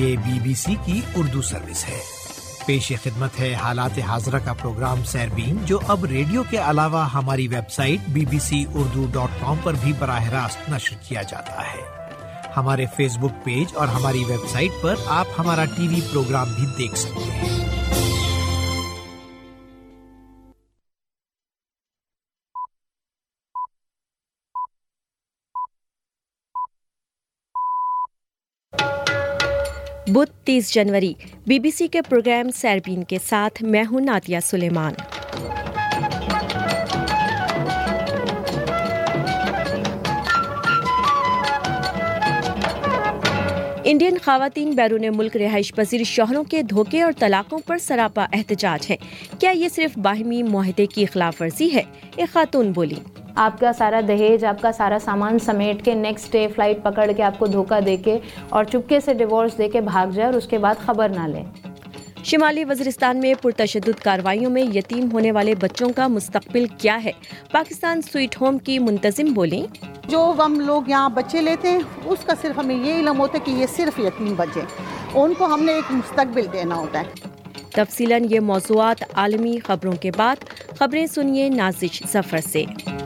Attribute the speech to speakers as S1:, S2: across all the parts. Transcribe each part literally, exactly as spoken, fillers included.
S1: یہ B B سی کی Urdu service ہے۔ پیش خدمت ہے حالات حاضرہ کا پروگرام سیربین، جو اب ریڈیو کے علاوہ ہماری web site B B C Urdu dot com پر بھی براہ راست نشر کیا جاتا ہے۔ ہمارے فیس بک پیج اور ہماری ویب سائٹ پر آپ ہمارا ٹی وی پروگرام بھی دیکھ سکتے ہیں۔
S2: بدھ تیس جنوری، بی بی سی کے پروگرام سیربین کے ساتھ میں ہوں نادیہ سلیمان۔ انڈین خواتین بیرون ملک رہائش پذیر شوہروں کے دھوکے اور طلاقوں پر سراپا احتجاج ہے۔ کیا یہ صرف باہمی معاہدے کی خلاف ورزی ہے؟ ایک خاتون بولی،
S3: آپ کا سارا دہیج، آپ کا سارا سامان سمیٹ کے نیکسٹ ڈے فلائٹ پکڑ کے آپ کو دھوکہ دے کے اور چپکے سے ڈیورس دے کے بھاگ جائے اور اس کے بعد خبر نہ لیں۔
S2: شمالی وزیرستان میں پرتشدد کارروائیوں میں یتیم ہونے والے بچوں کا مستقبل کیا ہے؟ پاکستان سویٹ ہوم کی منتظم بولیں،
S4: جو ہم لوگ یہاں بچے لیتے ہیں اس کا صرف ہمیں یہ علم ہوتا ہے کہ یہ صرف یتیم بچے، ان کو ہم نے ایک مستقبل دینا ہوتا ہے۔
S2: تفصیلاً یہ موضوعات عالمی خبروں کے بعد، خبریں سنیے نازش ظفر سے۔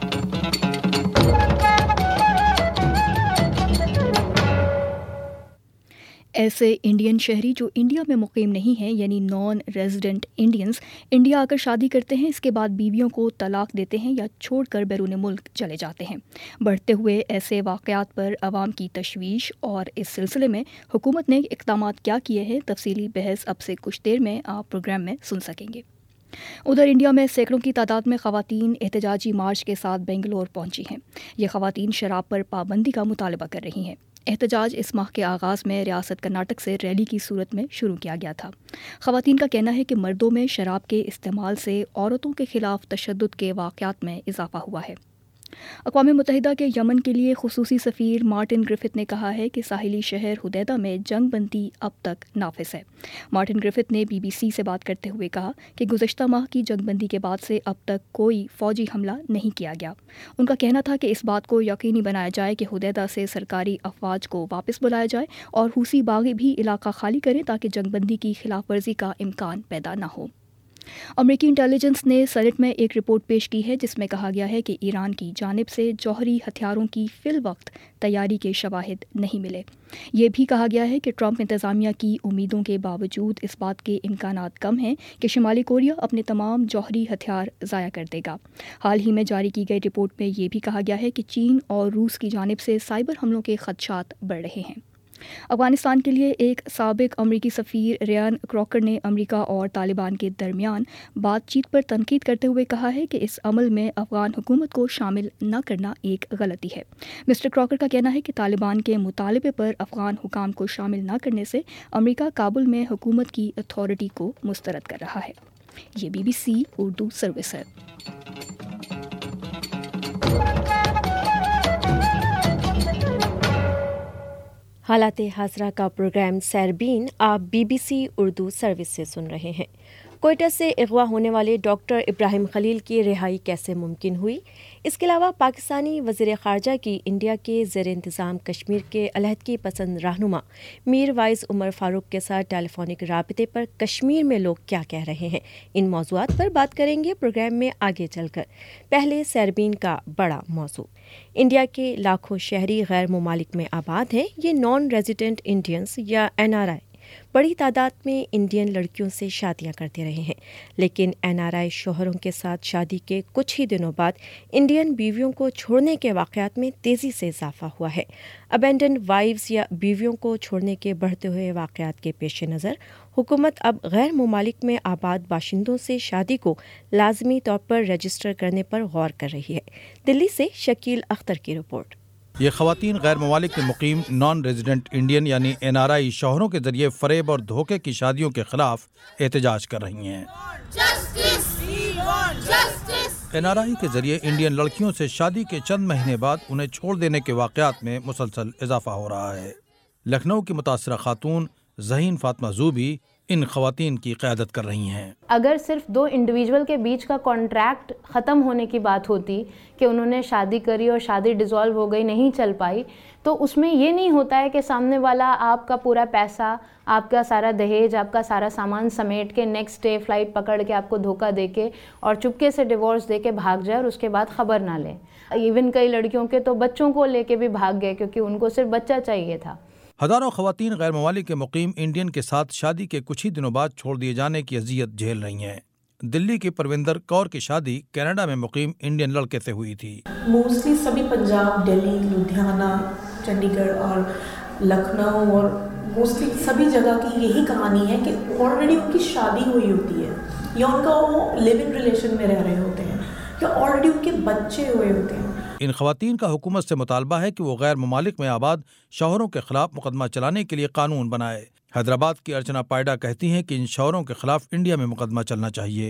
S5: ایسے انڈین شہری جو انڈیا میں مقیم نہیں ہیں، یعنی نان ریزیڈنٹ انڈینز، انڈیا آ کر شادی کرتے ہیں، اس کے بعد بیویوں کو طلاق دیتے ہیں یا چھوڑ کر بیرون ملک چلے جاتے ہیں۔ بڑھتے ہوئے ایسے واقعات پر عوام کی تشویش، اور اس سلسلے میں حکومت نے اقدامات کیا کیے ہیں، تفصیلی بحث اب سے کچھ دیر میں آپ پروگرام میں سن سکیں گے۔ ادھر انڈیا میں سینکڑوں کی تعداد میں خواتین احتجاجی مارچ کے ساتھ بنگلور پہنچی ہیں۔ یہ خواتین شراب پر پابندی کا مطالبہ کر رہی ہیں۔ احتجاج اس ماہ کے آغاز میں ریاست کرناٹک سے ریلی کی صورت میں شروع کیا گیا تھا۔ خواتین کا کہنا ہے کہ مردوں میں شراب کے استعمال سے عورتوں کے خلاف تشدد کے واقعات میں اضافہ ہوا ہے۔ اقوام متحدہ کے یمن کے لیے خصوصی سفیر مارٹن گرفت نے کہا ہے کہ ساحلی شہر حدیدہ میں جنگ بندی اب تک نافذ ہے۔ مارٹن گرفت نے بی بی سی سے بات کرتے ہوئے کہا کہ گزشتہ ماہ کی جنگ بندی کے بعد سے اب تک کوئی فوجی حملہ نہیں کیا گیا۔ ان کا کہنا تھا کہ اس بات کو یقینی بنایا جائے کہ حدیدہ سے سرکاری افواج کو واپس بلایا جائے اور حوثی باغی بھی علاقہ خالی کریں تاکہ جنگ بندی کی خلاف ورزی کا امکان پیدا نہ ہو۔ امریکی انٹیلیجنس نے سینٹ میں ایک رپورٹ پیش کی ہے جس میں کہا گیا ہے کہ ایران کی جانب سے جوہری ہتھیاروں کی فی الوقت تیاری کے شواہد نہیں ملے۔ یہ بھی کہا گیا ہے کہ ٹرمپ انتظامیہ کی امیدوں کے باوجود اس بات کے امکانات کم ہیں کہ شمالی کوریا اپنے تمام جوہری ہتھیار ضائع کر دے گا۔ حال ہی میں جاری کی گئی رپورٹ میں یہ بھی کہا گیا ہے کہ چین اور روس کی جانب سے سائبر حملوں کے خدشات بڑھ رہے ہیں۔ افغانستان کے لیے ایک سابق امریکی سفیر ریان کراکر نے امریکہ اور طالبان کے درمیان بات چیت پر تنقید کرتے ہوئے کہا ہے کہ اس عمل میں افغان حکومت کو شامل نہ کرنا ایک غلطی ہے۔ مسٹر کراکر کا کہنا ہے کہ طالبان کے مطالبے پر افغان حکام کو شامل نہ کرنے سے امریکہ کابل میں حکومت کی اتھارٹی کو مسترد کر رہا ہے۔ یہ B B C Urdu service ہے۔
S2: حالات حاضرہ کا پروگرام سیربین آپ B B C Urdu service سے سن رہے ہیں۔ کوئٹہ سے اغوا ہونے والے ڈاکٹر ابراہیم خلیل کی رہائی کیسے ممکن ہوئی؟ اس کے علاوہ پاکستانی وزیر خارجہ کی انڈیا کے زیر انتظام کشمیر کے علیحدگی پسند رہنما میر وائز عمر فاروق کے ساتھ ٹیلی فونک رابطے پر کشمیر میں لوگ کیا کہہ رہے ہیں، ان موضوعات پر بات کریں گے پروگرام میں آگے چل کر۔ پہلے سیربین کا بڑا موضوع، انڈیا کے لاکھوں شہری غیر ممالک میں آباد ہیں۔ یہ نان ریزیڈنٹ انڈینز یا این آر آئی بڑی تعداد میں انڈین لڑکیوں سے شادیاں کرتے رہے ہیں، لیکن این آر آئی شوہروں کے ساتھ شادی کے کچھ ہی دنوں بعد انڈین بیویوں کو چھوڑنے کے واقعات میں تیزی سے اضافہ ہوا ہے۔ ابینڈنڈ وائیوز یا بیویوں کو چھوڑنے کے بڑھتے ہوئے واقعات کے پیش نظر حکومت اب غیر ممالک میں آباد باشندوں سے شادی کو لازمی طور پر رجسٹر کرنے پر غور کر رہی ہے۔ دلی سے شکیل اختر کی رپورٹ۔
S6: یہ خواتین غیر ممالک میں مقیم نان ریزیڈنٹ انڈین یعنی این آر آئی شوہروں کے ذریعے فریب اور دھوکے کی شادیوں کے خلاف احتجاج کر رہی ہیں۔ این آر آئی کے ذریعے انڈین لڑکیوں سے شادی کے چند مہینے بعد انہیں چھوڑ دینے کے واقعات میں مسلسل اضافہ ہو رہا ہے۔ لکھنؤ کی متاثرہ خاتون ذہین فاطمہ زوبی ان خواتین کی قیادت کر رہی ہیں۔
S3: اگر صرف دو انڈیویجول کے بیچ کا کانٹریکٹ ختم ہونے کی بات ہوتی کہ انہوں نے شادی کری اور شادی ڈیزالو ہو گئی، نہیں چل پائی، تو اس میں یہ نہیں ہوتا ہے کہ سامنے والا آپ کا پورا پیسہ، آپ کا سارا دہیج، آپ کا سارا سامان سمیٹ کے نیکسٹ ڈے فلائٹ پکڑ کے آپ کو دھوکہ دے کے اور چپکے سے ڈیورس دے کے بھاگ جائے اور اس کے بعد خبر نہ لے۔ ایون کئی لڑکیوں کے تو بچوں کو لے کے بھی بھاگ گئے کیونکہ ان کو صرف بچہ چاہیے تھا۔
S6: ہزاروں خواتین غیر ممالک کے مقیم انڈین کے ساتھ شادی کے کچھ ہی دنوں بعد چھوڑ دیے جانے کی اذیت جھیل رہی ہیں۔ دلی کی پروندر کور کی شادی کینیڈا میں مقیم انڈین لڑکے سے ہوئی تھی۔
S7: موسٹلی سبھی پنجاب، دلی، لدھیانہ، چنڈی گڑھ اور لکھنؤ اور موسٹلی سبھی جگہ کی یہی کہانی ہے کہ آلریڈی ان کی شادی ہوئی ہوتی ہے یا ان کا وہ لیو ان ریلیشن میں رہ رہے ہوتے ہیں یا آلریڈی ان کے بچے ہوئے ہوتے ہیں۔
S6: ان خواتین کا حکومت سے مطالبہ ہے کہ وہ غیر ممالک میں آباد شوہروں کے خلاف مقدمہ چلانے کے لیے قانون بنائے۔ حیدرآباد کی ارچنا پائڈا کہتی ہیں کہ ان شوہروں کے خلاف انڈیا میں مقدمہ چلنا چاہیے۔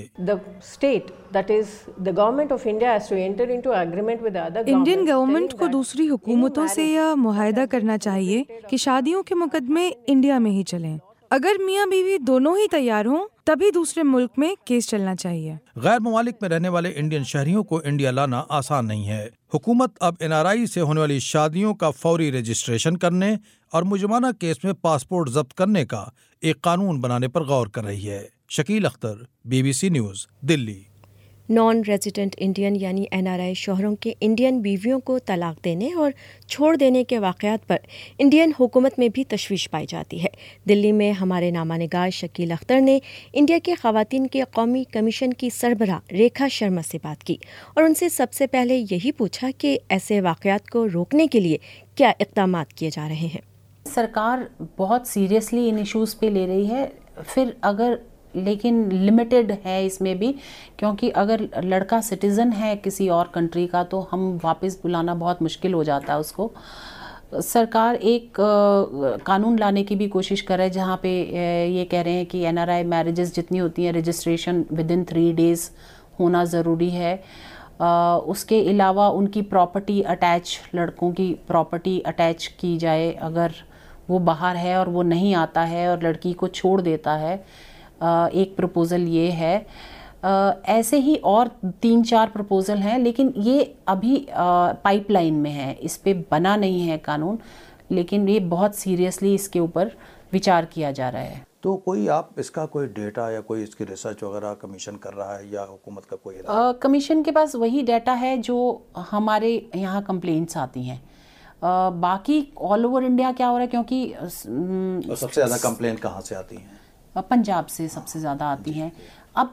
S8: انڈین گورنمنٹ کو دوسری حکومتوں سے یہ معاہدہ کرنا چاہیے کہ شادیوں کے مقدمے انڈیا میں ہی چلیں۔ اگر میاں بیوی دونوں ہی تیار ہوں تبھی دوسرے ملک میں کیس چلنا چاہیے۔
S6: غیر ممالک میں رہنے والے انڈین شہریوں کو انڈیا لانا آسان نہیں ہے۔ حکومت اب این آر آئی سے ہونے والی شادیوں کا فوری رجسٹریشن کرنے اور مجرمانہ کیس میں پاسپورٹ ضبط کرنے کا ایک قانون بنانے پر غور کر رہی ہے۔ Shakeel Akhtar, B B C news, Delhi.
S2: Non resident Indian یعنی این آر آئی شوہروں کے انڈین بیویوں کو طلاق دینے اور چھوڑ دینے کے واقعات پر انڈین حکومت میں بھی تشویش پائی جاتی ہے۔ دلی میں ہمارے نامہ نگار شکیل اختر نے انڈیا کے خواتین کے قومی کمیشن کی سربراہ ریکھا شرما سے بات کی اور ان سے سب سے پہلے یہی پوچھا کہ ایسے واقعات کو روکنے کے لیے کیا اقدامات کیے جا رہے ہیں۔
S9: سرکار بہت سیریسلی ان ایشوز پہ لے رہی ہے، پھر اگر لیکن لمیٹڈ ہے اس میں بھی، کیونکہ اگر لڑکا سٹیزن ہے کسی اور کنٹری کا تو ہم واپس بلانا بہت مشکل ہو جاتا ہے اس کو۔ سرکار ایک قانون لانے کی بھی کوشش کر رہے ہے جہاں پہ یہ کہہ رہے ہیں کہ این آر آئی میرجز جتنی ہوتی ہیں registration within three days ہونا ضروری ہے۔ اس کے علاوہ ان کی پراپرٹی اٹیچ، لڑکوں کی پراپرٹی اٹیچ کی جائے اگر وہ باہر ہے اور وہ نہیں آتا ہے اور لڑکی کو چھوڑ دیتا ہے۔ ایک پروپوزل یہ ہے، ایسے ہی اور تین چار پروپوزل ہیں لیکن یہ ابھی پائپ لائن میں ہے، اس پہ بنا نہیں ہے قانون، لیکن یہ بہت سیریسلی اس کے اوپر وچار کیا جا رہا ہے۔
S6: تو کوئی آپ اس کا کوئی ڈیٹا یا کوئی اس کی ریسرچ وغیرہ کمیشن کر رہا ہے یا حکومت کا کوئی؟
S9: کمیشن کے پاس وہی ڈیٹا ہے جو ہمارے یہاں کمپلینٹس آتی ہیں، باقی آل اوور انڈیا کیا ہو رہا ہے، کیونکہ
S6: سب سے زیادہ کمپلینٹ کہاں سے آتی ہیں؟
S9: پنجاب سے سب سے زیادہ آتی ہیں۔ اب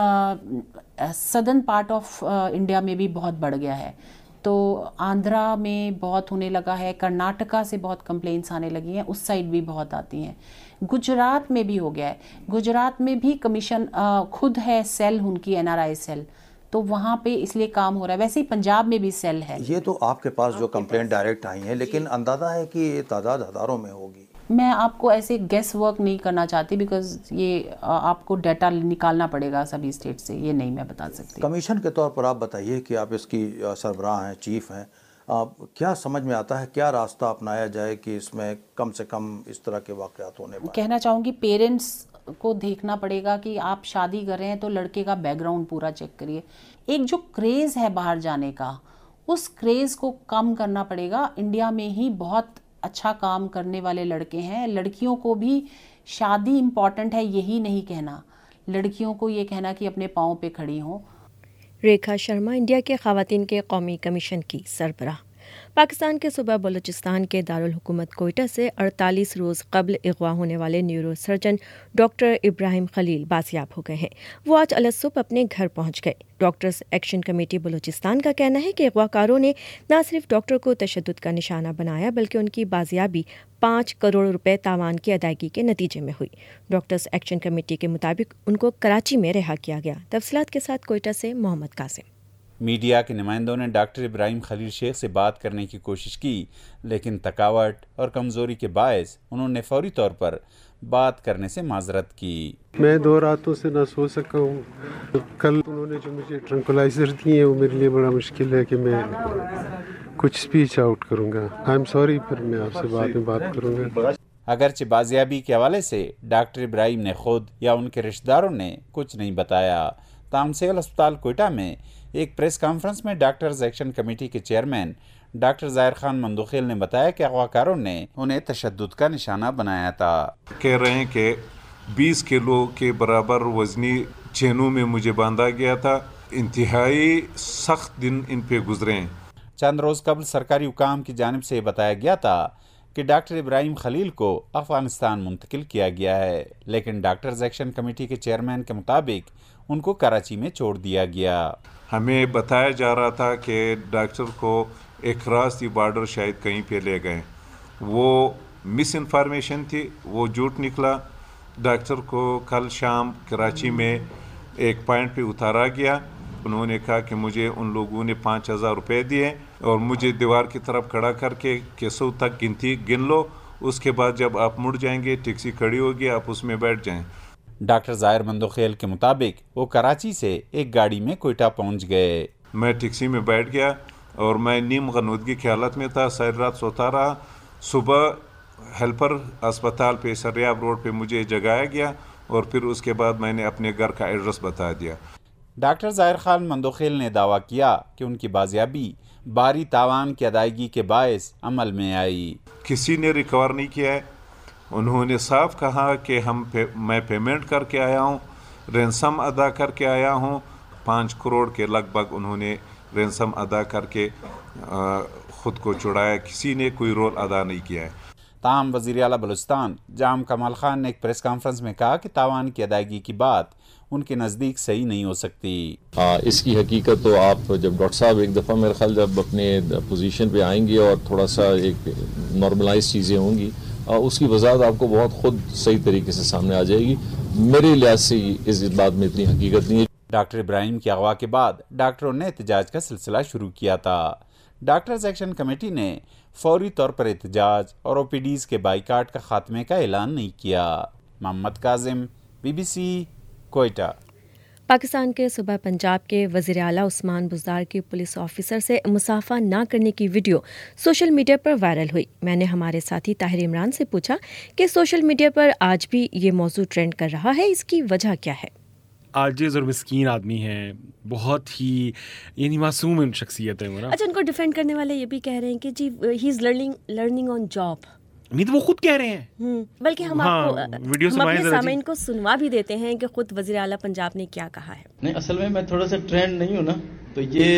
S9: سدرن پارٹ آف انڈیا میں بھی بہت بڑھ گیا ہے، تو آندھرا میں بہت ہونے لگا ہے، کرناٹکا سے بہت کمپلینٹس آنے لگی ہیں، اس سائڈ بھی بہت آتی ہیں، گجرات میں بھی ہو گیا ہے۔ گجرات میں بھی کمیشن خود ہے، سیل ان کی این آر آئی سیل، تو وہاں پہ اس لیے کام ہو رہا ہے۔ ویسے ہی پنجاب میں بھی سیل ہے۔
S6: یہ تو آپ کے پاس جو کمپلینٹ ڈائریکٹ آئی ہیں، لیکن اندازہ ہے کہ یہ تعداد ہزاروں میں ہوگی۔
S9: میں آپ کو ایسے گیس ورک نہیں کرنا چاہتی بیکاز یہ آپ کو ڈیٹا نکالنا پڑے گا سبھی اسٹیٹ سے، یہ نہیں میں بتا سکتی۔
S6: کمیشن کے طور پر آپ بتائیے کہ آپ اس کی سربراہ ہیں، چیف ہیں، کیا سمجھ میں آتا ہے کیا راستہ اپنایا جائے کہ اس میں کم سے کم اس طرح کے واقعات ہونے پائیں؟
S9: کہنا چاہوں گی پیرنٹس کو دیکھنا پڑے گا کہ آپ شادی کر رہے ہیں تو لڑکے کا بیک گراؤنڈ پورا چیک کریے۔ ایک جو کریز ہے باہر جانے کا، اس کریز کو کم کرنا پڑے گا۔ انڈیا میں ہی بہت اچھا کام کرنے والے لڑکے ہیں، لڑکیوں کو بھی شادی امپورٹنٹ ہے یہی نہیں کہنا، لڑکیوں کو یہ کہنا کہ اپنے پاؤں پہ کھڑی ہوں۔
S2: ریکھا شرما انڈیا کے خواتین کے قومی کمیشن کی سربراہ۔ پاکستان کے صوبہ بلوچستان کے دارالحکومت کوئٹہ سے اڑتالیس روز قبل اغوا ہونے والے neurosurgeon doctor Ibrahim Khalil بازیاب ہو گئے ہیں۔ وہ آج الصبح اپنے گھر پہنچ گئے۔ ڈاکٹرز ایکشن کمیٹی بلوچستان کا کہنا ہے کہ اغوا کاروں نے نہ صرف ڈاکٹر کو تشدد کا نشانہ بنایا بلکہ ان کی بازیابی پانچ کروڑ روپے تاوان کی ادائیگی کے نتیجے میں ہوئی۔ ڈاکٹرز ایکشن کمیٹی کے مطابق ان کو کراچی میں رہا کیا گیا۔ تفصیلات کے ساتھ کوئٹہ سے محمد قاسم۔
S10: میڈیا کے نمائندوں نے ڈاکٹر ابراہیم خلیل شیخ سے بات کرنے کی کوشش کی لیکن تھکاوٹ اور کمزوری کے باعث انہوں نے فوری طور پر بات کرنے سے معذرت کی۔
S11: میں دو راتوں سے نہ سو سکا ہوں۔ کل انہوں نے جو مجھے ٹرنکولائزر دی ہیں وہ میرے لیے بڑا مشکل ہے کہ میں کچھ اسپیچ آؤٹ کروں گا۔ آئی ایم سوری، پھر میں آپ سے بعد میں بات کروں گا۔
S10: اگرچہ بازیابی کے حوالے سے ڈاکٹر ابراہیم نے خود یا ان کے رشتہ داروں نے کچھ نہیں بتایا. تاہم سول ہسپتال کوئٹہ میں ایک پریس کانفرنس میں ڈاکٹرز ایکشن کمیٹی کے چیئرمین ڈاکٹر ظاہر خان مندوخیل نے بتایا کہ اغواکاروں نے انہیں تشدد کا نشانہ بنایا تھا.
S12: کہہ رہے ہیں کہ بیس کلو کے برابر وزنی چینوں میں مجھے باندھا گیا تھا. انتہائی سخت دن ان پہ گزرے ہیں.
S10: چند روز قبل سرکاری حکام کی جانب سے بتایا گیا تھا کہ ڈاکٹر ابراہیم خلیل کو افغانستان منتقل کیا گیا ہے، لیکن ڈاکٹرز ایکشن کمیٹی کے چیئرمین کے مطابق ان کو کراچی میں چھوڑ دیا گیا.
S12: ہمیں بتایا جا رہا تھا کہ ڈاکٹر کو ایک راستی بارڈر شاید کہیں پہ لے گئے. وہ مس انفارمیشن تھی، وہ جھوٹ نکلا. ڈاکٹر کو کل شام کراچی میں ایک پوائنٹ پہ اتارا گیا. انہوں نے کہا کہ مجھے ان لوگوں نے پانچ ہزار روپے دیے اور مجھے دیوار کی طرف کھڑا کر کے کہ سو تک گنتی گن لو، اس کے بعد جب آپ مڑ جائیں گے ٹیکسی کھڑی ہوگی، آپ اس میں بیٹھ جائیں.
S10: ڈاکٹر ظاہر مندوخیل کے مطابق وہ کراچی سے ایک گاڑی میں کوئٹہ پہنچ گئے.
S12: میں ٹیکسی میں بیٹھ گیا اور میں نیم غنودگی کی حالت میں تھا. ساری رات سوتا رہا. صبح ہیلپر اسپتال پہ سریاب روڈ پہ مجھے جگایا گیا اور پھر اس کے بعد میں نے اپنے گھر کا ایڈریس بتا دیا.
S10: ڈاکٹر ظاہر خان مندوخیل نے دعویٰ کیا کہ ان کی بازیابی باری تاوان کی ادائیگی کے باعث عمل میں آئی.
S12: کسی نے ریکور نہیں کیا ہے. انہوں نے صاف کہا کہ ہم میں پیمنٹ کر کے آیا ہوں، رینسم ادا کر کے آیا ہوں. پانچ کروڑ کے لگ بھگ انہوں نے رینسم ادا کر کے خود کو چھڑایا. کسی نے کوئی رول ادا نہیں کیا ہے.
S10: تاہم وزیر اعلیٰ بلوچستان جام کمال خان نے ایک پریس کانفرنس میں کہا کہ تاوان کی ادائیگی کی بات ان کے نزدیک صحیح نہیں ہو سکتی.
S13: ہاں، اس کی حقیقت تو آپ جب ڈاکٹر صاحب ایک دفعہ میرے خیال جب اپنے پوزیشن پہ آئیں گے اور تھوڑا سا ایک نارملائز چیزیں ہوں گی، اس کی وضاحت آپ کو بہت خود صحیح طریقے سے سامنے آ جائے گی. میرے لحاظ سے اس بات میں اتنی حقیقت نہیں ہے.
S10: ڈاکٹر ابراہیم کے اغوا کے بعد ڈاکٹروں نے احتجاج کا سلسلہ شروع کیا تھا. ڈاکٹرز ایکشن کمیٹی نے فوری طور پر احتجاج اور او پی ڈیز کے بائیکاٹ کا خاتمے کا اعلان نہیں کیا. Muhammad Kazim, B B C, Quetta.
S2: Pakistan کے صوبہ پنجاب کے وزیر اعلیٰ عثمان بزدار کی پولیس آفیسر سے مصافحہ نہ کرنے کی ویڈیو سوشل میڈیا پر وائرل ہوئی. میں نے ہمارے ساتھی طاہر عمران سے پوچھا کہ سوشل میڈیا پر آج بھی یہ موضوع ٹرینڈ کر رہا ہے، اس کی وجہ کیا ہے؟
S14: عاجز اور مسکین آدمی ہیں، بہت ہی یعنی معصوم شخصیت ہے.
S2: اچھا، ان کو ڈیفینڈ کرنے والے یہ بھی کہہ رہے ہیں کہ جی he is learning learning on job.
S14: نہیں تو وہ خود کہہ رہے ہیں،
S2: بلکہ ہم آپ کو ہم اپنے سامعین کو سنوا بھی دیتے ہیں کہ خود وزیر اعلیٰ پنجاب نے کیا کہا ہے.
S15: نہیں، اصل میں میں تھوڑا سا ٹرینڈ نہیں ہوں نا، تو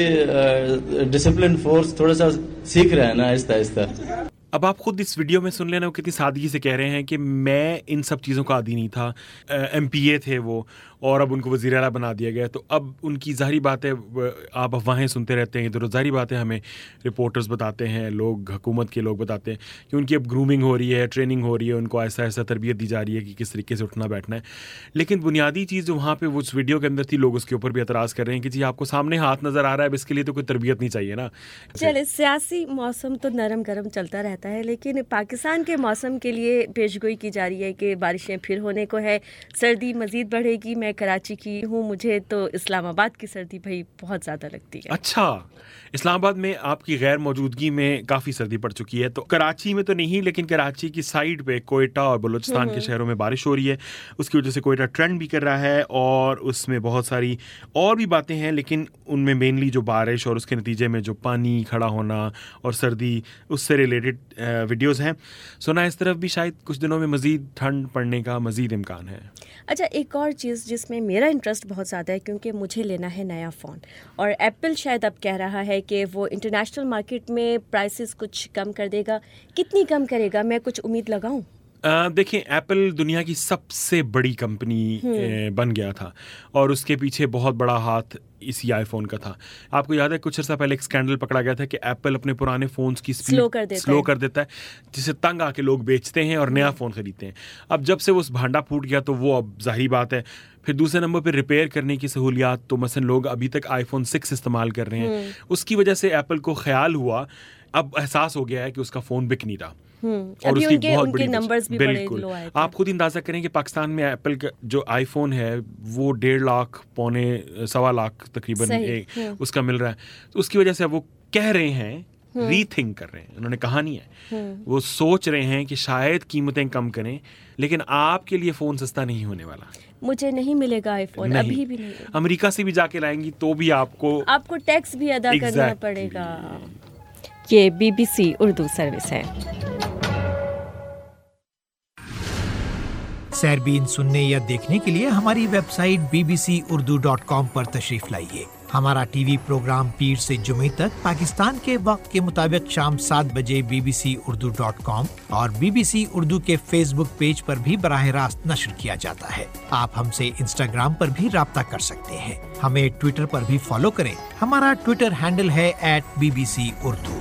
S15: یہ ڈسپلن فورس تھوڑا سا سیکھ رہا ہے نا آہستہ آہستہ.
S14: اب آپ خود اس ویڈیو میں سن لینا، وہ کتنی سادگی سے کہہ رہے ہیں کہ میں ان سب چیزوں کا عادی نہیں تھا. ایم پی اے تھے وہ اور اب ان کو وزیر اعلیٰ بنا دیا گیا. تو اب ان کی ظاہری بات ہے، آپ افواہیں سنتے رہتے ہیں ادھر. ظاہری بات ہے ہمیں رپورٹرز بتاتے ہیں، لوگ حکومت کے لوگ بتاتے ہیں کہ ان کی اب گرومنگ ہو رہی ہے، ٹریننگ ہو رہی ہے، ان کو ایسا ایسا تربیت دی جا رہی ہے کہ کس طریقے سے اٹھنا بیٹھنا ہے. لیکن بنیادی چیز جو وہاں پہ وہ اس ویڈیو کے اندر تھی، لوگ اس کے اوپر بھی اعتراض کر رہے ہیں کہ جی آپ کو سامنے ہاتھ نظر آ رہا ہے، اب اس کے لیے تو کوئی تربیت نہیں چاہیے نا.
S2: چلے، سیاسی موسم تو نرم گرم چلتا رہتا ہے، لیکن پاکستان کے موسم کے لیے پیشگوئی کی جا رہی ہے کہ بارشیں پھر ہونے کو ہے، سردی مزید بڑھے گی. میں کراچی کی ہوں، مجھے تو اسلام آباد کی سردی بھائی بہت زیادہ لگتی ہے.
S14: اچھا، اسلام آباد میں آپ کی غیر موجودگی میں کافی سردی پڑ چکی ہے. تو کراچی میں تو نہیں، لیکن کراچی کی سائڈ پہ کوئٹہ اور بلوچستان کے شہروں میں بارش ہو رہی ہے. اس کی وجہ سے کوئٹہ ٹرینڈ بھی کر رہا ہے اور اس میں بہت ساری اور بھی باتیں ہیں، لیکن ان میں مینلی جو بارش اور اس کے نتیجے میں جو پانی کھڑا ہونا اور سردی، اس سے ریلیٹڈ ویڈیوز ہیں. سنا اس طرف بھی شاید کچھ دنوں میں مزید ٹھنڈ پڑنے کا مزید امکان ہے.
S2: اچھا، ایک اور چیز جس میں میرا انٹرسٹ بہت زیادہ ہے، کیونکہ مجھے لینا ہے نیا فون، اور ایپل شاید اب کہہ رہا ہے کہ وہ انٹرنیشنل مارکیٹ میں پرائسز کچھ کم کر دے گا. کتنی کم کرے گا؟ میں کچھ امید لگاؤں؟
S14: دیکھیں، ایپل دنیا کی سب سے بڑی کمپنی بن گیا تھا اور اس کے پیچھے بہت بڑا ہاتھ اسی آئی فون کا تھا. آپ کو یاد ہے کچھ عرصہ پہلے ایک اسکینڈل پکڑا گیا تھا کہ ایپل اپنے پرانے فونز کی اسپیڈ سلو کر دیتا ہے، جسے تنگ آ کے لوگ بیچتے ہیں اور نیا فون خریدتے ہیں. اب جب سے وہ بھانڈا پھوٹ گیا تو وہ اب ظاہری بات ہے. پھر دوسرے نمبر پہ ریپیئر کرنے کی سہولیات، تو مثلا لوگ ابھی تک آئی فون سکس استعمال کر رہے ہیں. اس کی وجہ سے ایپل کو خیال ہوا، اب احساس ہو گیا ہے کہ اس کا فون بک نہیں رہا اور اس کی بہت بڑی نمبرز بھی بالکل. آپ خود اندازہ کریں کہ پاکستان میں ایپل کا جو آئی فون ہے وہ ڈیڑھ لاکھ پونے سوا لاکھ تقریباً اس کا مل رہا ہے. تو اس کی وجہ سے وہ کہہ رہے ہیں ری تھنک کر رہے ہیں. انہوں نے کہا نہیں ہے, وہ سوچ رہے ہیں کہ شاید قیمتیں کم کریں, لیکن آپ کے لیے فون سستا نہیں ہونے والا.
S2: مجھے نہیں ملے گا آئی فون, ابھی بھی نہیں.
S14: امریکہ سے بھی جا کے لائیں گی تو بھی آپ کو
S2: آپ کو ٹیکس بھی ادا کرنا پڑے گا. یہ B B C Urdu service ہے.
S1: سیربین سننے یا دیکھنے کے لیے ہماری web site B B C Urdu dot com پر تشریف لائیے. ہمارا ٹی وی پروگرام پیر سے جمعے تک پاکستان کے وقت کے مطابق شام سات بجے B B C Urdu dot com اور بی بی سی اردو کے فیس بک پیج پر بھی براہ راست نشر کیا جاتا ہے. آپ ہم سے انسٹاگرام پر بھی رابطہ کر سکتے ہیں. ہمیں ٹویٹر پر بھی فالو کریں. ہمارا ٹویٹر ہینڈل ہے at B B C Urdu.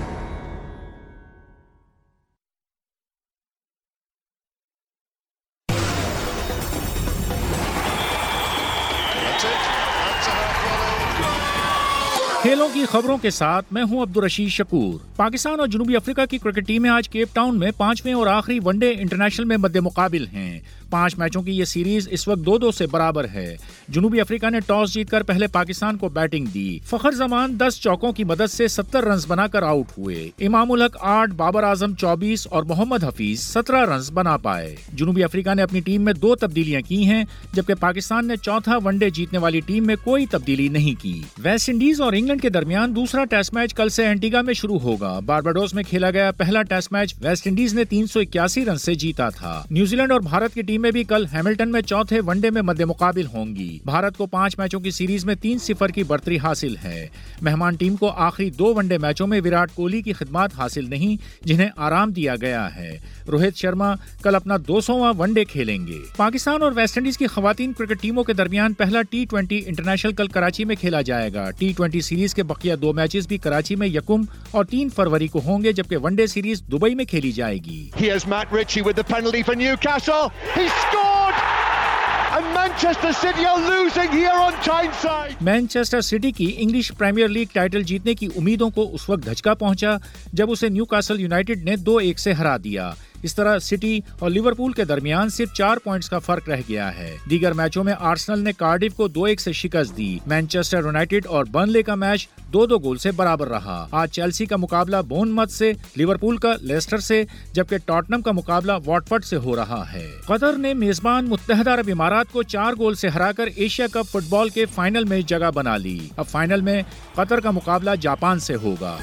S16: کھیلوں کی خبروں کے ساتھ میں ہوں عبدالرشید شکور. پاکستان اور جنوبی افریقہ کی کرکٹ ٹیمیں آج کیپ ٹاؤن میں پانچویں اور آخری ون ڈے انٹرنیشنل میں مد مقابل ہیں. پانچ میچوں کی یہ سیریز اس وقت دو دو سے برابر ہے. جنوبی افریقہ نے ٹاس جیت کر پہلے پاکستان کو بیٹنگ دی. فخر زمان دس چوکوں کی مدد سے ستر رنز بنا کر آؤٹ ہوئے. امام الحق آٹھ, بابر اعظم چوبیس اور محمد حفیظ سترہ رنز بنا پائے. جنوبی افریقہ نے اپنی ٹیم میں دو تبدیلیاں کی ہیں, جبکہ پاکستان نے چوتھا ون ڈے جیتنے والی ٹیم میں کوئی تبدیلی نہیں کی. ویسٹ انڈیز اور انگلینڈ کے درمیان دوسرا ٹیسٹ میچ کل سے اینٹیگا میں شروع ہوگا. بارباڈوس میں کھیلا گیا پہلا ٹیسٹ میچ ویسٹ انڈیز نے تین سو اکیاسی رن سے جیتا تھا. نیوزی لینڈ اور بھارت کی ٹیمیں بھی کل ہیملٹن میں چوتھے ون ڈے میں مد مقابل ہوں گی. بھارت کو پانچ میچوں کی سیریز میں تین صفر کی برتری حاصل ہے. مہمان ٹیم کو آخری دو ون ڈے میچوں میں وراٹ کوہلی کی خدمات حاصل نہیں, جنہیں آرام دیا گیا ہے. روہت شرما کل اپنا دو سوواں ون ڈے کھیلیں گے. پاکستان اور ویسٹ انڈیز کی خواتین کرکٹ ٹیموں کے درمیان پہلا ٹی ٹوینٹی انٹرنیشنل کل کراچی میں کھیلا جائے گا. ٹی ٹوینٹی سیریز کے بقیہ دو میچز بھی کراچی میں یکم اور تین فروری کو ہوں گے, جبکہ ون ڈے سیریز دبئی میں کھیلی جائے گی.
S17: Here's Matt Ritchie with the penalty for Newcastle. He scored! And Manchester City are losing here on Tyneside.
S16: Manchester City کی انگلش پریمیئر لیگ ٹائٹل جیتنے کی امیدوں کو اس وقت دھچکا پہنچا جب اسے نیو کاسل یونائیٹڈ نے دو ایک سے ہرا دیا. اس طرح سٹی اور لیورپول کے درمیان صرف چار پوائنٹس کا فرق رہ گیا ہے. دیگر میچوں میں آرسنل نے کارڈف کو دو ایک سے شکست دی. مانچسٹر یونائیٹڈ اور برنلے کا میچ دو دو گول سے برابر رہا. آج چیلسی کا مقابلہ بون مت سے, لیورپول کا لیسٹر سے, جبکہ ٹاٹنم کا مقابلہ واٹفورڈ سے ہو رہا ہے. قطر نے میزبان متحدہ عرب امارات کو چار گول سے ہرا کر ایشیا کپ فٹ بال کے فائنل میں جگہ بنا لی. اب فائنل میں قطر کا مقابلہ جاپان سے ہوگا.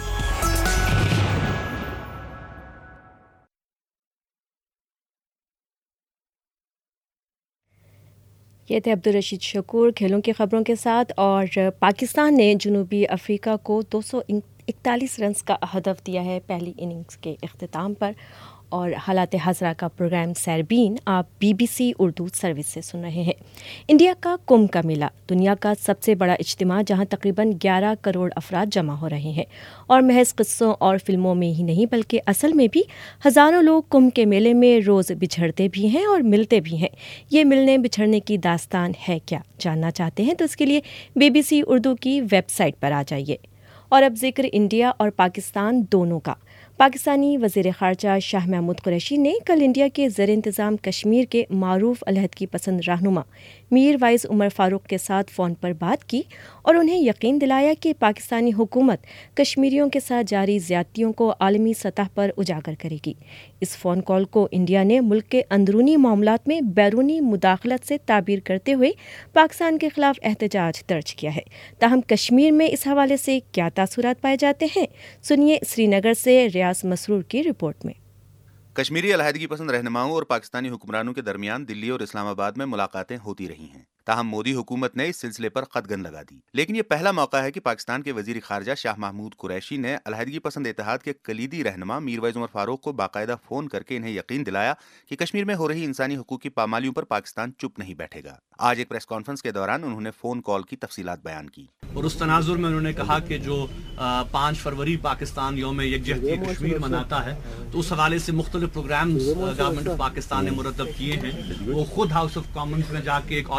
S2: یہ تھے عبدالرشید شکور کھیلوں کی خبروں کے ساتھ. اور پاکستان نے جنوبی افریقہ کو دو سو اکتالیس رنز کا ہدف دیا ہے پہلی اننگز کے اختتام پر. اور حالات حاضرہ کا پروگرام سیربین آپ B B C Urdu service سے سن رہے ہیں. انڈیا کا کمبھ کا میلہ دنیا کا سب سے بڑا اجتماع, جہاں تقریباً گیارہ کروڑ افراد جمع ہو رہے ہیں. اور محض قصوں اور فلموں میں ہی نہیں بلکہ اصل میں بھی ہزاروں لوگ کمبھ کے میلے میں روز بچھڑتے بھی ہیں اور ملتے بھی ہیں. یہ ملنے بچھڑنے کی داستان ہے کیا, جاننا چاہتے ہیں تو اس کے لیے بی بی سی اردو کی ویب سائٹ پر آ جائیے. اور اب ذکر انڈیا اور پاکستان دونوں کا. پاکستانی وزیر خارجہ شاہ محمود قریشی نے کل انڈیا کے زیر انتظام کشمیر کے معروف علیحدگی پسند رہنما میر وائز عمر فاروق کے ساتھ فون پر بات کی اور انہیں یقین دلایا کہ پاکستانی حکومت کشمیریوں کے ساتھ جاری زیادتیوں کو عالمی سطح پر اجاگر کرے گی. اس فون کال کو انڈیا نے ملک کے اندرونی معاملات میں بیرونی مداخلت سے تعبیر کرتے ہوئے پاکستان کے خلاف احتجاج درج کیا ہے. تاہم کشمیر میں اس حوالے سے کیا تاثرات پائے جاتے ہیں, سنیے سری نگر سے ریاض مسرور کی رپورٹ میں.
S18: کشمیری علیحدگی پسند رہنماؤں اور پاکستانی حکمرانوں کے درمیان دلی اور اسلام آباد میں ملاقاتیں ہوتی رہی ہیں. تاہم مودی حکومت نے اس سلسلے پر قدغن لگا دی. لیکن یہ پہلا موقع ہے کہ پاکستان کے وزیر خارجہ شاہ محمود قریشی نے علیحدگی پسند اتحاد کے کلیدی رہنما میر وائز عمر فاروق کو باقاعدہ فون کر کے انہیں یقین دلایا کہ کشمیر میں ہو رہی انسانی حقوق کی پامالیوں پر پاکستان چپ نہیں بیٹھے گا. آج ایک پریس کانفرنس کے دوران انہوں نے فون کال کی تفصیلات بیان کی.
S19: اور اس تناظر میں انہوں نے کہا کہ جو پانچ فروری پاکستان یوم یکجہتی کشمیر مناتا ہے, تو اس حوالے سے مختلف پروگرامز گورنمنٹ آف پاکستان نے مرتب کیے ہیں. وہ خود ہاؤس آف کامنز میں جا کے ایک آل پارٹی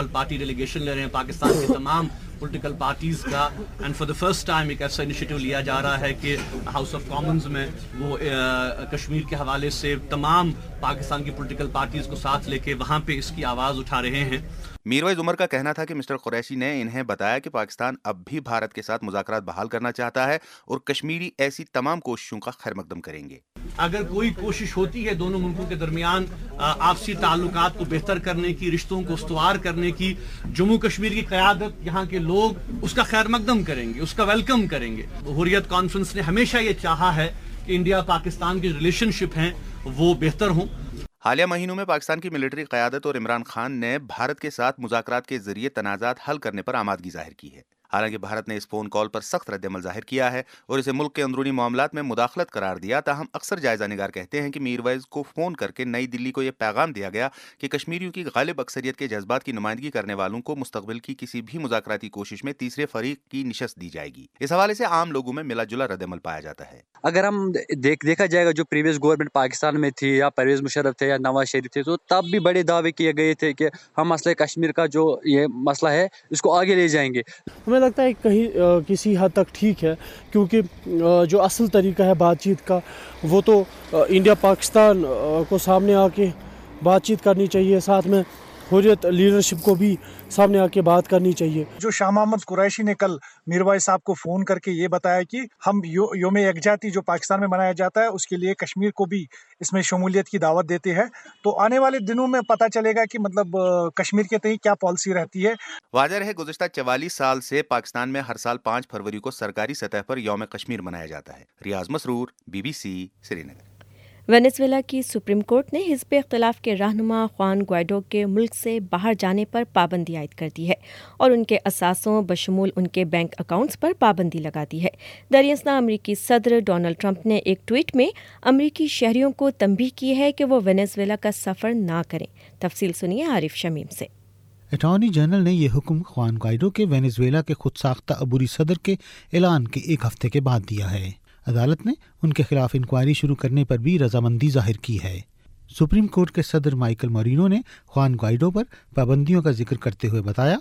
S19: डेलीगेशन ले रहे हैं पाकिस्तान की तमाम पॉलिटिकल पार्टीज़ का, and for the first time एक ऐसा इनिशिएटिव लिया जा रहा है कि हाउस ऑफ कॉमन्स में वो कश्मीर के हवाले से तमाम पाकिस्तान की पॉलिटिकल पार्टीज़ को साथ लेके वहाँ पे इसकी आवाज़ उठा रहे हैं।
S18: मीरवाइज उमर का कहना था कि मिस्टर कुरैशी ने इन्हें बताया कि पाकिस्तान अब भी भारत के साथ मुज़ाकरात बहाल करना चाहता है और कश्मीरी ऐसी तमाम कोशिशों का खैर मकदम करेंगे।
S19: अगर कोई कोशिश होती है दोनों मुल्कों के दरमियान आपसी ताल्लुकात को बेहतर करने की, रिश्तों को उस्तवार करने की, जम्मू कश्मीर की क़यादत, यहाँ के लोग उसका खैर मकदम करेंगे, उसका वेलकम करेंगे। हुर्रियत कॉन्फ्रेंस ने हमेशा ये चाहा है कि इंडिया पाकिस्तान के रिलेशनशिप हैं वो बेहतर हों।
S18: हालिया महीनों में पाकिस्तान की मिलिट्री क़यादत और इमरान खान ने भारत के साथ मुज़ाकरात के जरिए तनाज़ात हल करने पर आमादगी जाहिर की है। हालांकि भारत ने इस फोन कॉल पर सख्त रद्दअमल जाहिर किया है और इसे मुल्क के अंदरूनी मामलात में मुदाखलत करार दिया। ताहम अक्सर जायजा निगार कहते हैं कि मीरवाइज को फ़ोन करके नई दिल्ली को यह पैगाम दिया गया कि कश्मीरियों की गालिब अक्सरियत के जज्बात की नुमाइंदगी करने वालों को मुस्तकबिल की किसी भी मुज़ाकराती कोशिश में तीसरे फरीक की निशस्त दी जाएगी। इस हवाले से आम लोगों में मिला जुला रद्दअमल पाया जाता है।
S20: अगर हम देख देखा जाएगा जो प्रीवियस गवर्नमेंट पाकिस्तान में थी या परवेज मुशर्रफ थे या नवाज शरीफ थे, तो तब भी बड़े दावे किए गए थे कि हम मसले कश्मीर का जो ये मसला है इसको आगे ले जाएंगे।
S21: हमें लगता है कहीं आ, किसी हद तक ठीक है, क्योंकि आ, जो असल तरीका है बातचीत का वो तो आ, इंडिया पाकिस्तान आ, को सामने आके बातचीत करनी चाहिए, साथ में हुर्रियत लीडरशिप को भी सामने आके बात करनी चाहिए।
S22: जो शाह मोहम्मद कुरैशी ने कल मीरवाइज साहब को फ़ोन करके ये बताया कि हम यो, योम यकजाती जो पाकिस्तान में मनाया जाता है उसके लिए कश्मीर को भी इसमें शमूलियत की दावत देते हैं, तो आने वाले दिनों में पता चलेगा कि मतलब कश्मीर के तहत क्या पॉलिसी रहती है।
S18: वाज़ेह रहे गुज़िश्ता चवालीस साल से पाकिस्तान में हर साल पाँच फरवरी को सरकारी सतह पर यौम कश्मीर मनाया जाता है। रियाज मसरूर, बीबीसी, श्रीनगर।
S2: वेनेजुएला की सुप्रीम कोर्ट ने हिज़्ब इख्तिलाफ के रहनुमा ख्वान ग्वाइडो के मुल्क से बाहर जाने पर पाबंदी आयद कर दी है और उनके असासों बशमूल उनके बैंक अकाउंट्स पर पाबंदी लगा दी है। दरियासना अमरीकी सदर डोनाल्ड ट्रंप ने एक ट्वीट में अमरीकी शहरियों को तंबीह की है कि वो वेनेजुएला का सफ़र ना करें। तफसील सुनिए आरिफ शमीम से।
S1: अटॉर्नी जनरल ने यह हुक्म ख्वान ग्वाइडो के वेनेजुएला के खुद साख्ता अबूरी सदर के ऐलान के एक हफ्ते के बाद दिया है। अदालत ने उनके खिलाफ इंक्वायरी शुरू करने पर भी रजामंदी जाहिर की है। सुप्रीम कोर्ट के सदर माइकल मोरिनो ने ख्वान ग्वाइडो पर पाबंदियों का जिक्र करते हुए बताया,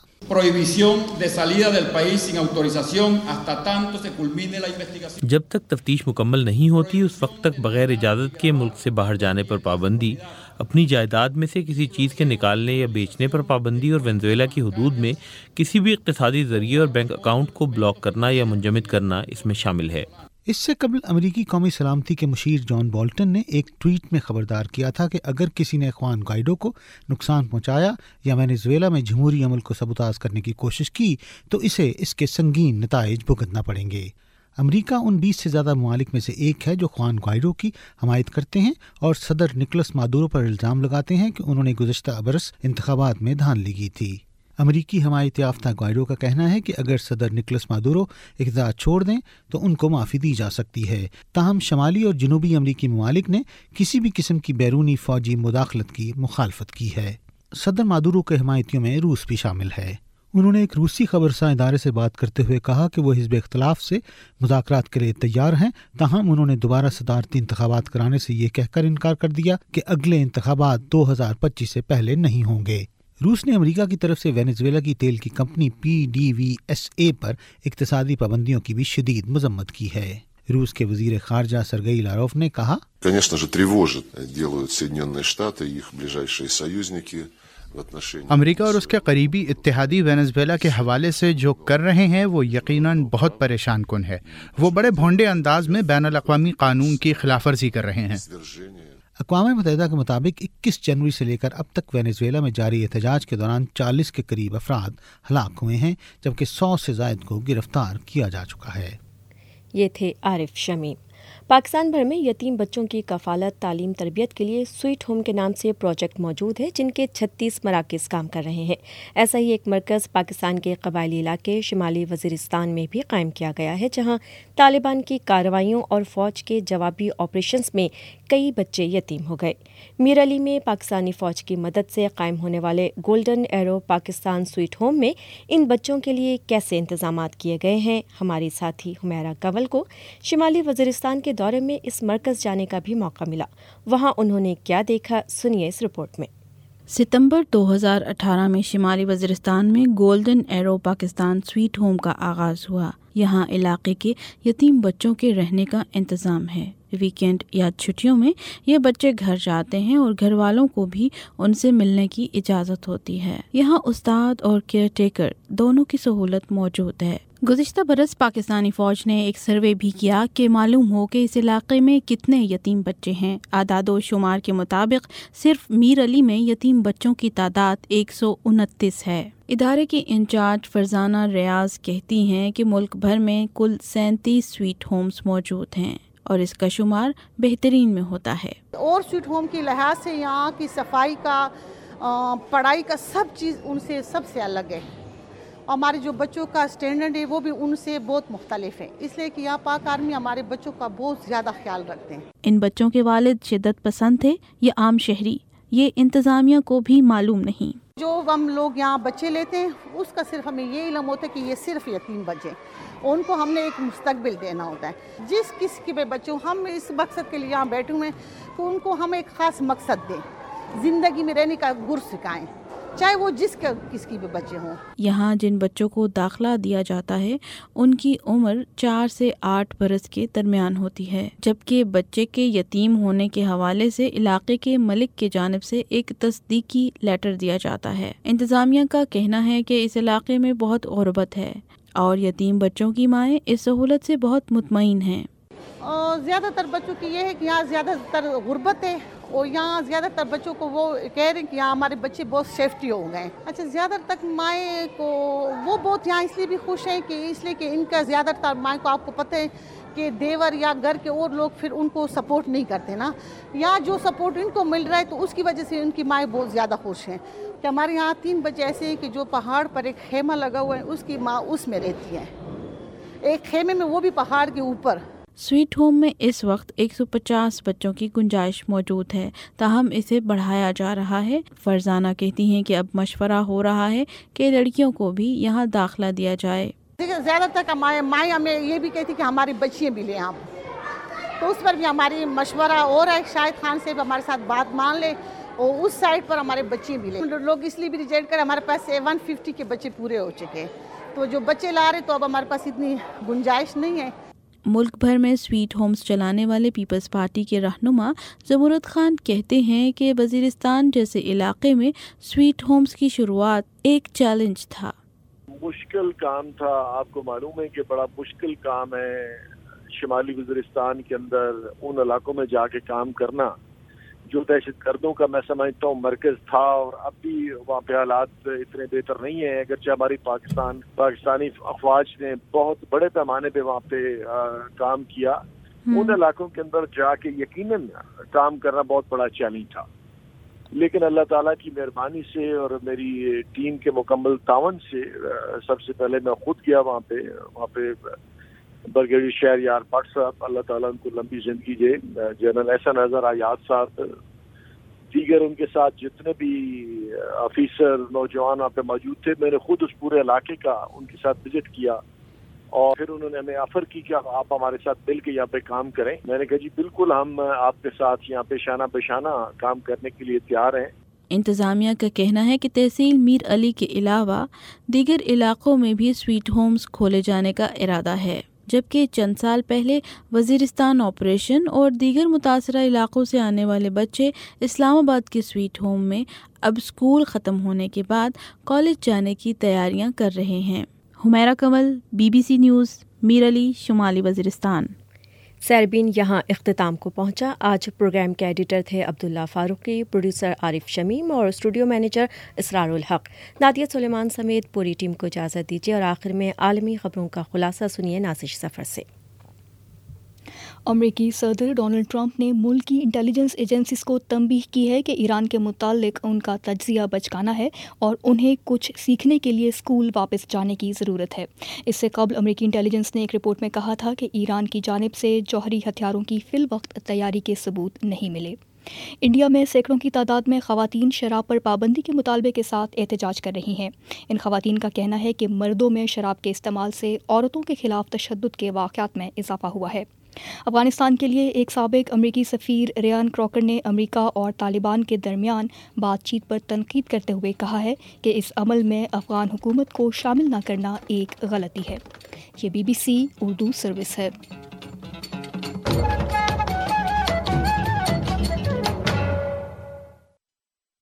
S23: जब तक तफ्तीश मुकम्मल नहीं होती उस वक्त तक बगैर इजाज़त के मुल्क से बाहर जाने पर पाबंदी, अपनी जायदाद में से किसी चीज़ के निकालने या बेचने पर पाबंदी और वेनेजुएला की हदूद में किसी भी इक़्तिसादी ज़रिए और बैंक अकाउंट को ब्लॉक करना या मुंजमद करना इसमें शामिल है।
S1: इससे कबल अमरीकी कौमी सलामती के मुशीर जॉन बोल्टन ने एक ट्वीट में खबरदार किया था कि अगर किसी ने ख्वान ग्वाइडो को नुकसान पहुंचाया या वेनेजुएला में जमहूरी अमल को सबूताज करने की कोशिश की तो इसे इसके संगीन नताइज भुगतना पड़ेंगे। अमरीका उन बीस से ज़्यादा ममालिक में से एक है जो ख्वान ग्वाइडो की हमायत करते हैं और सदर निकोलस मादुरो पर इल्ज़ाम लगाते हैं कि उन्होंने गुज़श्ता बरस इंतखाबात में धांधली की थी। अमरीकी हमायत याफ्ता ग्वाइडो का कहना है कि अगर सदर निकोलस मादुरो इक़्तिदार छोड़ दें तो उनको माफ़ी दी जा सकती है। ताहम शमाली और जनूबी अमरीकी ममालिक ने किसी भी किस्म की बैरूनी फ़ौजी मुदाखलत की मुखालफत की है। सदर मादुरो के हमायतियों में रूस भी शामिल है। उन्होंने एक रूसी खबरसां इदारे से बात करते हुए कहा कि वो हिज़्ब इख्तिलाफ से मुज़ाकरात के लिए तैयार हैं। ताहम उन्होंने दोबारा सदारती इंतखाबात कराने से ये कहकर इनकार कर दिया कि अगले इंतखाबात दो हज़ार पच्चीस से पहले नहीं होंगे। रूस ने अमेरिका की तरफ से वेनेजुएला की तेल की company P D V S A पर इक्तिसादी पाबंदियों की भी शदीद मजम्मत की है। रूस के वजीर खारजा सरगेई लारोव ने कहा,
S24: Конечно же, тревожит, делают Соединенные Штаты и их ближайшие союзники в отношении...
S25: अमेरिका और उसके करीबी इत्तेहादी वेनेजुएला के हवाले से जो कर रहे हैं वो यकीनन बहुत परेशान कुन है। वो बड़े भोंडे अंदाज में बैनुल अक़वामी कानून की खिलाफवर्जी कर रहे हैं।
S1: अक़वाम मुत्तहिदा के मुताबिक इक्कीस जनवरी से लेकर अब तक वेनेजुएला में जारी एहतजाज के दौरान चालीस के करीब अफराद हलाक हुए हैं, जबकि सौ से ज़ायद को गिरफ्तार किया जा चुका है।
S2: ये थे आरिफ शमीम। पाकिस्तान भर में यतीम बच्चों की कफालत, तालीम, तरबियत के लिए स्वीट होम के नाम से प्रोजेक्ट मौजूद है, जिनके छत्तीस मराकज़ काम कर रहे हैं। ऐसा ही एक मरकज़ पाकिस्तान के कबायली इलाके शिमाली वज़ीरिस्तान में भी कायम किया गया है, जहां तालिबान की कार्रवाइयों और फ़ौज के जवाबी ऑपरेशंस में कई बच्चे यतीम हो गए। मीर अली में पाकिस्तानी फ़ौज की मदद से कायम होने वाले golden arrow Pakistan sweet home में इन बच्चों के लिए कैसे इंतजाम किए गए हैं, हमारी साथी हुमैरा कंवल को शिमाली वज़ीरिस्तान के दौरे में इस मरकज़ जाने का भी मौका मिला। वहां उन्होंने क्या देखा, सुनिए इस रिपोर्ट में।
S3: ستمبر دو ہزار اٹھارہ میں شمالی وزیرستان میں golden arrow Pakistan sweet home کا آغاز ہوا. یہاں علاقے کے یتیم بچوں کے رہنے کا انتظام ہے. ویکینڈ یا چھٹیوں میں یہ بچے گھر جاتے ہیں اور گھر والوں کو بھی ان سے ملنے کی اجازت ہوتی ہے. یہاں استاد اور کیئر ٹیکر دونوں کی سہولت موجود ہے. گزشتہ برس پاکستانی فوج نے ایک سروے بھی کیا کہ معلوم ہو کہ اس علاقے میں کتنے یتیم بچے ہیں. اعداد و شمار کے مطابق صرف میر علی میں یتیم بچوں کی تعداد ایک سو انتیس ہے. ادارے کی انچارج فرزانہ ریاض کہتی ہیں کہ ملک بھر میں کل سینتیس سویٹ ہومز موجود ہیں اور اس کا شمار بہترین میں ہوتا ہے.
S4: اور سویٹ ہوم کے لحاظ سے یہاں کی صفائی کا، پڑھائی کا، سب چیز ان سے سب سے الگ ہے. ہمارے جو بچوں کا اسٹینڈرڈ ہے وہ بھی ان سے بہت مختلف ہے، اس لیے کہ یہاں پاک آرمی ہمارے بچوں کا بہت زیادہ خیال رکھتے ہیں.
S3: ان بچوں کے والد شدت پسند تھے یا عام شہری، یہ انتظامیہ کو بھی معلوم نہیں.
S4: جو ہم لوگ یہاں بچے لیتے ہیں اس کا صرف ہمیں یہ علم ہوتا ہے کہ یہ صرف یتیم بچے، ان کو ہم نے ایک مستقبل دینا ہوتا ہے. جس کسی کے بھی بچوں ہم اس مقصد کے لیے یہاں بیٹھے ہوئے ہیں کہ ان کو ہم ایک خاص مقصد دیں، زندگی میں رہنے کا گر سکھائیں، چاہے وہ جس کا کس کی بھی بچے ہوں.
S3: یہاں جن بچوں کو داخلہ دیا جاتا ہے ان کی عمر چار سے آٹھ برس کے درمیان ہوتی ہے، جبکہ بچے کے یتیم ہونے کے حوالے سے علاقے کے ملک کی جانب سے ایک تصدیقی لیٹر دیا جاتا ہے. انتظامیہ کا کہنا ہے کہ اس علاقے میں بہت غربت ہے اور یتیم بچوں کی مائیں اس سہولت سے بہت مطمئن ہیں.
S4: زیادہ تر بچوں کی یہ ہے کہ یہاں زیادہ تر غربت ہے اور یہاں زیادہ تر بچوں کو وہ کہہ رہے ہیں کہ یہاں ہمارے بچے بہت سیفٹی ہو گئے. اچھا، زیادہ تر مائیں کو وہ بہت یہاں اس لیے بھی خوش ہیں کہ اس لیے کہ ان کا زیادہ تر مائیں کو آپ کو پتہ ہے کہ دیور یا گھر کے اور لوگ پھر ان کو سپورٹ نہیں کرتے نا. یہاں جو سپورٹ ان کو مل رہا ہے تو اس کی وجہ سے ان کی مائیں بہت زیادہ خوش ہیں. کہ ہمارے یہاں تین بچے ایسے ہیں کہ جو پہاڑ پر ایک خیمہ لگا ہوا ہے اس کی ماں اس میں رہتی ہے، ایک خیمے میں، وہ بھی پہاڑ کے اوپر.
S3: سویٹ ہوم میں اس وقت ایک سو پچاس بچوں کی گنجائش موجود ہے، تاہم اسے بڑھایا جا رہا ہے. فرزانہ کہتی ہیں کہ اب مشورہ ہو رہا ہے کہ لڑکیوں کو بھی یہاں داخلہ دیا جائے.
S4: زیادہ تر مائیں ہمیں یہ بھی کہتی کہ ہماری بچیاں بھی لیں آپ، تو اس پر بھی ہماری مشورہ ہو رہا ہے. شاہد خان سے بھی ہمارے ساتھ بات مان لے اور اس سائڈ پر ہمارے بچے بھی لیں. لوگ اس لیے بھی ریجیکٹ کریں، ہمارے پاس ون ففٹی کے بچے پورے ہو چکے، تو جو بچے لا رہے تو اب ہمارے پاس اتنی گنجائش نہیں ہے.
S3: ملک بھر میں سویٹ ہومز چلانے والے پیپلز پارٹی کے رہنما زمرد خان کہتے ہیں کہ وزیرستان جیسے علاقے میں سویٹ ہومز کی شروعات ایک چیلنج تھا.
S5: مشکل کام تھا. آپ کو معلوم ہے کہ بڑا مشکل کام ہے شمالی وزیرستان کے اندر ان علاقوں میں جا کے کام کرنا جو دہشت گردوں کا میں سمجھتا ہوں مرکز تھا، اور اب بھی وہاں پہ حالات اتنے بہتر نہیں ہیں. اگرچہ ہماری پاکستان پاکستانی افواج نے بہت بڑے پیمانے پہ وہاں پہ کام کیا، ان علاقوں کے اندر جا کے یقیناً کام کرنا بہت بڑا چیلنج تھا. لیکن اللہ تعالیٰ کی مہربانی سے اور میری ٹیم کے مکمل تعاون سے سب سے پہلے میں خود گیا وہاں پہ وہاں پہ برگیڈیئر شہریار بٹ صاحب، اللہ تعالیٰ ان کو لمبی زندگی دے، جنرل احسن اظہر آیات صاحب، دیگر ان کے ساتھ جتنے بھی آفیسر نوجوان وہاں پہ موجود تھے، میں نے خود اس پورے علاقے کا ان کے ساتھ وزٹ کیا اور پھر انہوں نے ہمیں آفر کی کہ آپ ہمارے ساتھ مل کے یہاں پہ کام کریں. میں نے کہا جی بالکل، ہم آپ کے ساتھ یہاں پہ شانہ بشانہ کام کرنے کے لیے تیار ہیں.
S3: انتظامیہ کا کہنا ہے کہ تحصیل میر علی کے علاوہ دیگر علاقوں میں بھی سویٹ ہومز کھولے جانے کا ارادہ ہے، جبکہ چند سال پہلے وزیرستان آپریشن اور دیگر متاثرہ علاقوں سے آنے والے بچے اسلام آباد کے سویٹ ہوم میں اب اسکول ختم ہونے کے بعد کالج جانے کی تیاریاں کر رہے ہیں. Humaira Kamal, B B C news, Mir Ali, شمالی وزیرستان.
S2: سیربین یہاں اختتام کو پہنچا. آج پروگرام کے ایڈیٹر تھے عبداللہ فاروقی، پروڈیوسر عارف شمیم اور اسٹوڈیو مینیجر اسرار الحق. نادیہ سلیمان سمیت پوری ٹیم کو اجازت دیجیے اور آخر میں عالمی خبروں کا خلاصہ سنیے نازش سفر سے.
S7: امریکی صدر ڈونلڈ ٹرمپ نے ملک کی انٹیلیجنس ایجنسیز کو تنبیہ کی ہے کہ ایران کے متعلق ان کا تجزیہ بچکانہ ہے اور انہیں کچھ سیکھنے کے لیے اسکول واپس جانے کی ضرورت ہے. اس سے قبل امریکی انٹیلیجنس نے ایک رپورٹ میں کہا تھا کہ ایران کی جانب سے جوہری ہتھیاروں کی فی الوقت تیاری کے ثبوت نہیں ملے. انڈیا میں سینکڑوں کی تعداد میں خواتین شراب پر پابندی کے مطالبے کے ساتھ احتجاج کر رہی ہیں. ان خواتین کا کہنا ہے کہ مردوں میں شراب کے استعمال سے عورتوں کے خلاف تشدد کے واقعات میں اضافہ ہوا ہے. افغانستان کے لیے ایک سابق امریکی سفیر ریان کراکر نے امریکہ اور طالبان کے درمیان بات چیت پر تنقید کرتے ہوئے کہا ہے کہ اس عمل میں افغان حکومت کو شامل نہ کرنا ایک غلطی ہے۔ یہ B B C Urdu service ہے۔